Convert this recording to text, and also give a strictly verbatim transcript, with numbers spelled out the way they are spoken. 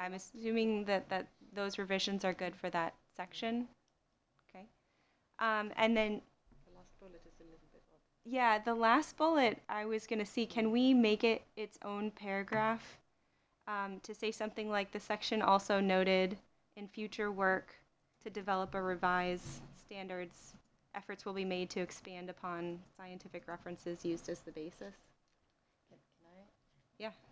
I'm assuming that, that those revisions are good for that section. Okay. Um, and then, The last bullet is a little bit odd. yeah, the last bullet I was going to see, can we make it its own paragraph um, to say something like the section also noted in future work to develop or revise standards, efforts will be made to expand upon scientific references used as the basis? Can, can I? Yeah.